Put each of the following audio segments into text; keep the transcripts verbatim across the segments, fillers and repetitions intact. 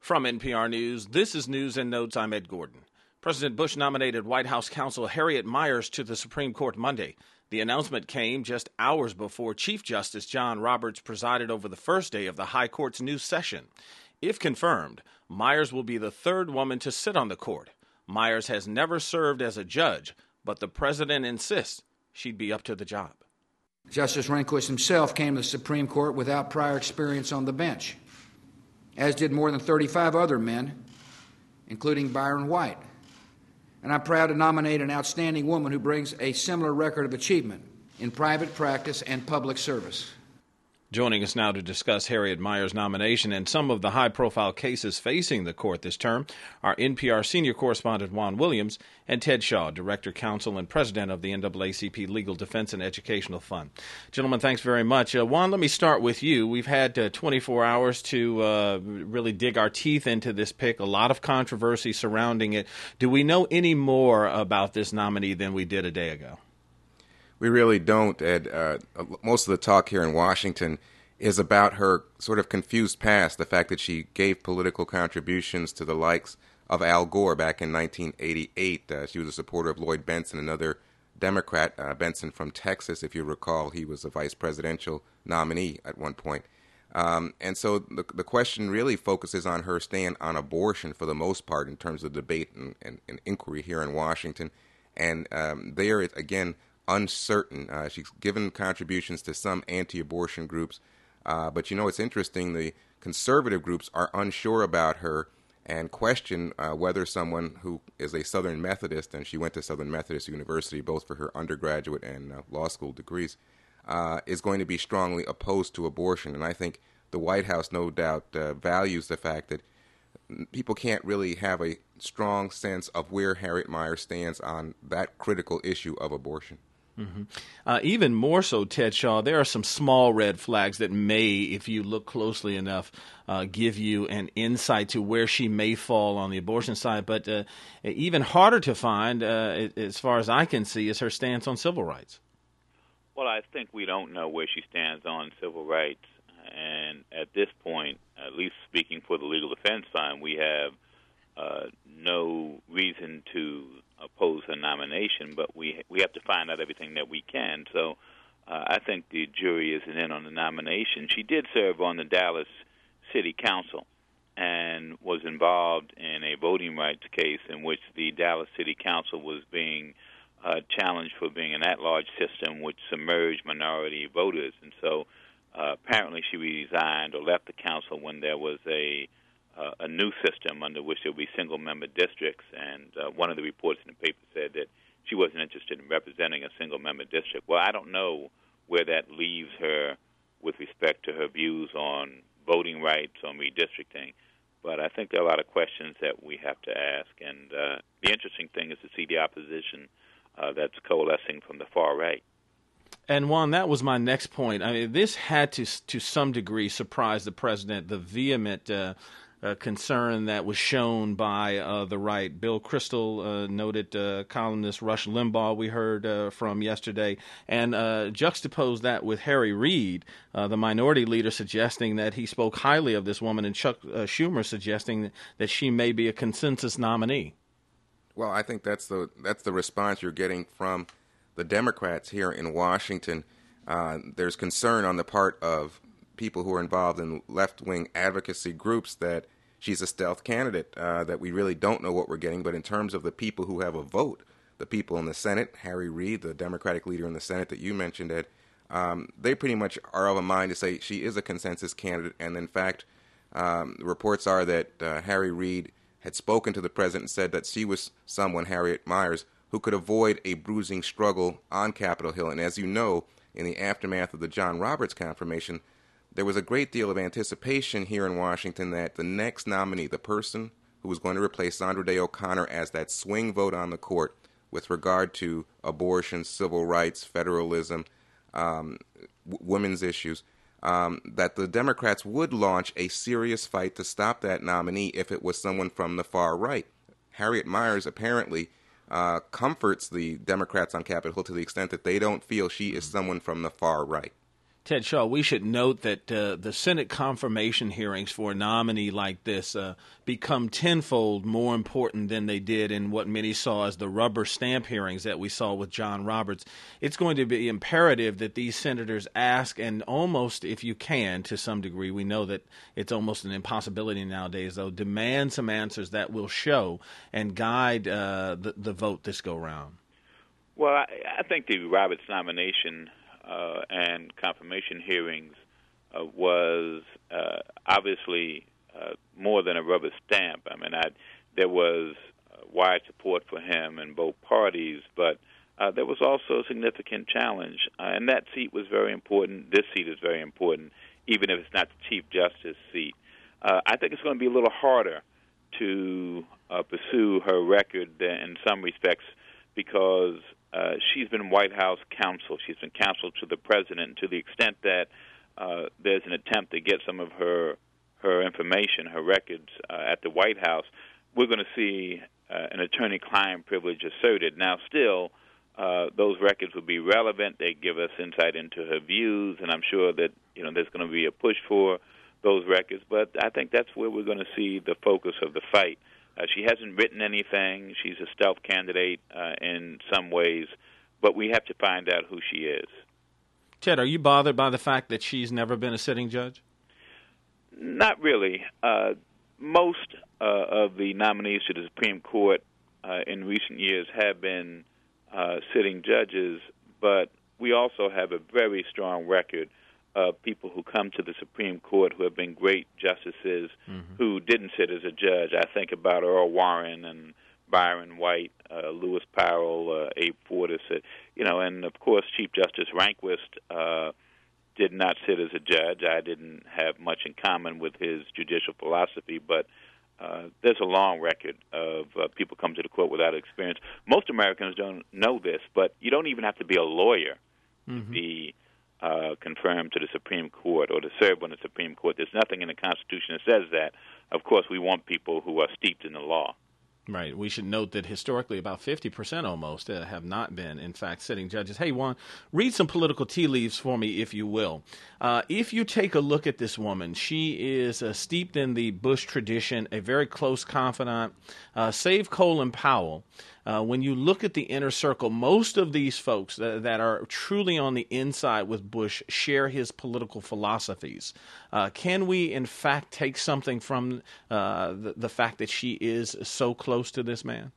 From N P R News, this is News and Notes. I'm Ed Gordon. President Bush nominated White House counsel Harriet Miers to the Supreme Court Monday. The announcement came just hours before Chief Justice John Roberts presided over the first day of the High Court's new session. If confirmed, Miers will be the third woman to sit on the court. Miers has never served as a judge, but the president insists she'd be up to the job. Justice Rehnquist himself came to the Supreme Court without prior experience on the bench, as did more than thirty-five other men, including Byron White. And I'm proud to nominate an outstanding woman who brings a similar record of achievement in private practice and public service. Joining us now to discuss Harriet Miers' nomination and some of the high-profile cases facing the court this term are N P R senior correspondent Juan Williams and Ted Shaw, Director, Counsel, and President of the N double A C P Legal Defense and Educational Fund. Gentlemen, thanks very much. Uh, Juan, let me start with you. We've had uh, twenty-four hours to uh, really dig our teeth into this pick, a lot of controversy surrounding it. Do we know any more about this nominee than we did a day ago? We really don't, Ed. Uh, most of the talk here in Washington is about her sort of confused past, the fact that she gave political contributions to the likes of Al Gore back in nineteen eighty-eight. Uh, she was a supporter of Lloyd Bentsen, another Democrat, uh, Bentsen from Texas. If you recall, he was a vice presidential nominee at one point. Um, and so the, the question really focuses on her stand on abortion for the most part in terms of debate and, and, and inquiry here in Washington. And um, there, it, again, uncertain. Uh, she's given contributions to some anti-abortion groups, uh, but you know it's interesting. The conservative groups are unsure about her and question uh, whether someone who is a Southern Methodist, and she went to Southern Methodist University both for her undergraduate and uh, law school degrees, uh, is going to be strongly opposed to abortion. And I think the White House, no doubt, uh, values the fact that people can't really have a strong sense of where Harriet Miers stands on that critical issue of abortion. Mm-hmm. Uh, even more so, Ted Shaw, there are some small red flags that may, if you look closely enough, uh, give you an insight to where she may fall on the abortion side. But uh, even harder to find, uh, as far as I can see, is her stance on civil rights. Well, I think we don't know where she stands on civil rights. And at this point, at least speaking for the Legal Defense Fund, we have uh, no reason to oppose her nomination, but we we have to find out everything that we can. So uh, I think the jury isn't in on the nomination. She did serve on the Dallas City Council and was involved in a voting rights case in which the Dallas City Council was being uh, challenged for being an at-large system which submerged minority voters. And so uh, apparently she resigned or left the council when there was a Uh, a new system under which there would be single-member districts, and uh, one of the reports in the paper said that she wasn't interested in representing a single-member district. Well, I don't know where that leaves her with respect to her views on voting rights, on redistricting, but I think there are a lot of questions that we have to ask, and uh, the interesting thing is to see the opposition uh, that's coalescing from the far right. And Juan, that was my next point. I mean, this had to, to some degree, surprise the president, the vehement uh, Uh, concern that was shown by uh, the right. Bill Kristol, uh, noted uh, columnist Rush Limbaugh, we heard uh, from yesterday, and uh, juxtapose that with Harry Reid, uh, the minority leader, suggesting that he spoke highly of this woman, and Chuck uh, Schumer suggesting that she may be a consensus nominee. Well, I think that's the that's the response you're getting from the Democrats here in Washington. Uh, there's concern on the part of people who are involved in left-wing advocacy groups that she's a stealth candidate, uh, that we really don't know what we're getting. But in terms of the people who have a vote, the people in the Senate, Harry Reid, the Democratic leader in the Senate that you mentioned, Ed, um, they pretty much are of a mind to say she is a consensus candidate. And in fact, um, reports are that uh, Harry Reid had spoken to the president and said that she was someone, Harriet Miers, who could avoid a bruising struggle on Capitol Hill. And as you know, in the aftermath of the John Roberts confirmation, there was a great deal of anticipation here in Washington that the next nominee, the person who was going to replace Sandra Day O'Connor as that swing vote on the court with regard to abortion, civil rights, federalism, um, w- women's issues, um, that the Democrats would launch a serious fight to stop that nominee if it was someone from the far right. Harriet Miers apparently uh, comforts the Democrats on Capitol Hill to the extent that they don't feel she is someone from the far right. Ted Shaw, we should note that uh, the Senate confirmation hearings for a nominee like this uh, become tenfold more important than they did in what many saw as the rubber stamp hearings that we saw with John Roberts. It's going to be imperative that these senators ask, and almost, if you can, to some degree, we know that it's almost an impossibility nowadays, though, demand some answers that will show and guide uh, the, the vote this go round. Well, I, I think the Roberts nomination Uh, and confirmation hearings uh, was uh, obviously uh, more than a rubber stamp. I mean, I, there was uh, wide support for him in both parties, but uh, there was also a significant challenge, uh, and that seat was very important. This seat is very important, even if it's not the Chief Justice seat. Uh, I think it's going to be a little harder to uh, pursue her record in some respects because Uh, she's been White House counsel. She's been counsel to the president. To the extent that uh, there's an attempt to get some of her her information, her records uh, at the White House, we're going to see uh, an attorney-client privilege asserted. Now, still, uh, those records will be relevant. They give us insight into her views, and I'm sure that you know there's going to be a push for those records. But I think that's where we're going to see the focus of the fight. Uh, she hasn't written anything. She's a stealth candidate uh, in some ways, but we have to find out who she is. Ted, are you bothered by the fact that she's never been a sitting judge? Not really. Uh, most uh, of the nominees to the Supreme Court uh, in recent years have been uh, sitting judges, but we also have a very strong record of people who come to the Supreme Court who have been great justices mm-hmm. who didn't sit as a judge. I think about Earl Warren and Byron White, uh, Lewis Powell, uh, Abe Fortas, uh, you know, and of course Chief Justice Rehnquist uh, did not sit as a judge. I didn't have much in common with his judicial philosophy, but uh, there's a long record of uh, people come to the court without experience. Most Americans don't know this, but you don't even have to be a lawyer mm-hmm. to be Uh, confirmed to the Supreme Court or to serve on the Supreme Court. There's nothing in the Constitution that says that. Of course, we want people who are steeped in the law. Right. We should note that historically about fifty percent almost uh, have not been, in fact, sitting judges. Hey, Juan, read some political tea leaves for me, if you will. Uh, if you take a look at this woman, she is uh, steeped in the Bush tradition, a very close confidant. Uh, save Colin Powell. Uh, when you look at the inner circle, most of these folks that, that are truly on the inside with Bush share his political philosophies. Uh, can we, in fact, take something from uh, the, the fact that she is so close to this man?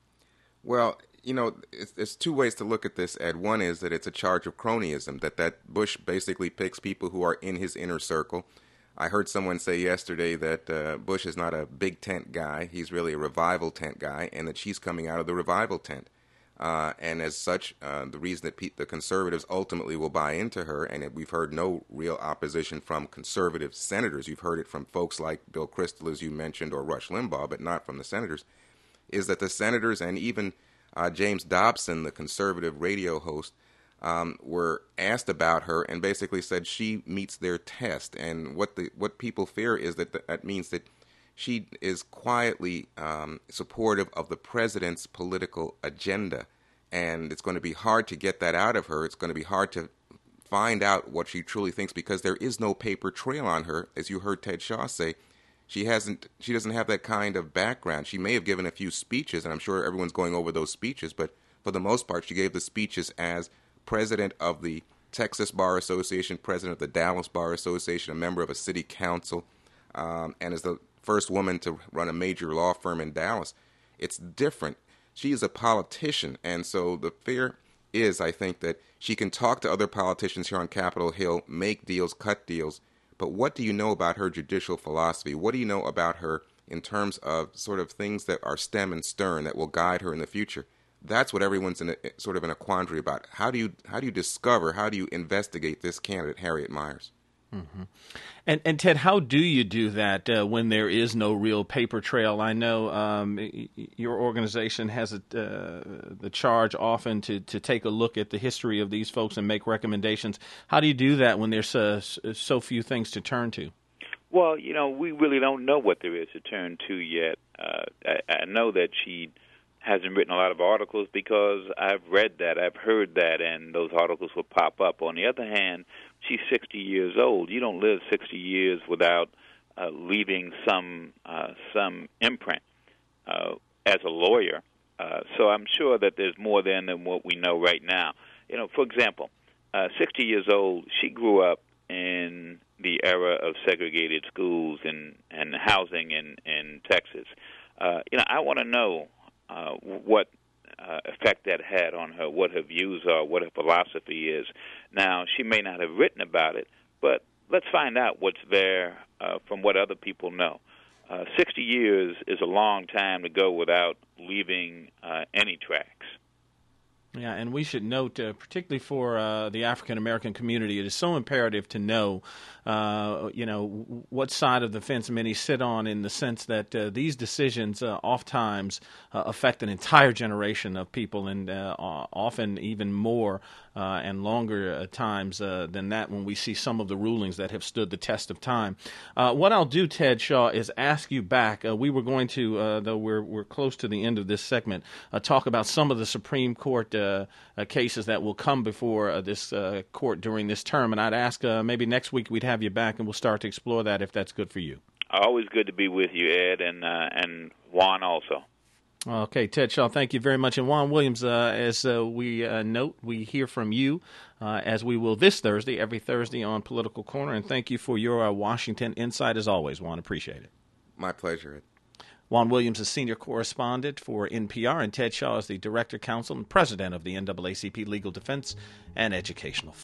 Well, you know, it's, there's two ways to look at this, Ed. One is that it's a charge of cronyism, that, that Bush basically picks people who are in his inner circle. I heard someone say yesterday that uh, Bush is not a big tent guy. He's really a revival tent guy, and that she's coming out of the revival tent. Uh, and as such, uh, the reason that pe- the conservatives ultimately will buy into her, and it, we've heard no real opposition from conservative senators. You've heard it from folks like Bill Kristol, as you mentioned, or Rush Limbaugh, but not from the senators, is that the senators and even uh, James Dobson, the conservative radio host, Um, were asked about her and basically said she meets their test. And what the what people fear is that th- that means that she is quietly um, supportive of the president's political agenda. And it's going to be hard to get that out of her. It's going to be hard to find out what she truly thinks because there is no paper trail on her. As you heard Ted Shaw say, she hasn't. She doesn't have that kind of background. She may have given a few speeches, and I'm sure everyone's going over those speeches, but for the most part, she gave the speeches as president of the Texas Bar Association, president of the Dallas Bar Association, a member of a city council, um, and is the first woman to run a major law firm in Dallas. It's different. She is a politician, and so the fear is, I think, that she can talk to other politicians here on Capitol Hill, make deals, cut deals, but what do you know about her judicial philosophy? What do you know about her in terms of sort of things that are stem and stern that will guide her in the future? That's what everyone's in a, sort of in a quandary about. How do you how do you discover, how do you investigate this candidate, Harriet Miers? Mm-hmm. And, and Ted, how do you do that uh, when there is no real paper trail? I know um, your organization has a, uh, the charge often to, to take a look at the history of these folks and make recommendations. How do you do that when there's uh, so few things to turn to? Well, you know, we really don't know what there is to turn to yet. Uh, I, I know that she hasn't written a lot of articles because I've read that, I've heard that, and those articles will pop up. On the other hand, she's sixty years old. You don't live sixty years without uh, leaving some uh, some imprint uh, as a lawyer. Uh, so I'm sure that there's more there than what we know right now. You know, for example, uh, sixty years old, she grew up in the era of segregated schools and, and housing in, in Texas. Uh, you know, I want to know uh, what uh, effect that had on her, what her views are, what her philosophy is. Now, she may not have written about it, but let's find out what's there uh, from what other people know. Uh, sixty years is a long time to go without leaving uh, any tracks. Yeah, and we should note, uh, particularly for uh, the African-American community, it is so imperative to know, uh, you know, what side of the fence many sit on, in the sense that uh, these decisions uh, oftentimes uh, affect an entire generation of people, and uh, often even more uh, and longer uh, times uh, than that when we see some of the rulings that have stood the test of time. Uh, what I'll do, Ted Shaw, is ask you back. Uh, we were going to, uh, though we're, we're close to the end of this segment, uh, talk about some of the Supreme Court Uh, uh, cases that will come before uh, this uh, court during this term, and I'd ask uh, maybe next week we'd have you back and we'll start to explore that, if that's good for you. Always good to be with you, Ed, and uh, and Juan also. Okay, Ted Shaw, thank you very much. And Juan Williams, uh, as uh, we uh, note, we hear from you, uh, as we will this Thursday, every Thursday on Political Corner, and thank you for your uh, Washington insight as always, Juan. Appreciate it. My pleasure, Ed. Juan Williams is senior correspondent for N P R, and Ted Shaw is the director, counsel, and president of the N double A C P Legal Defense and Educational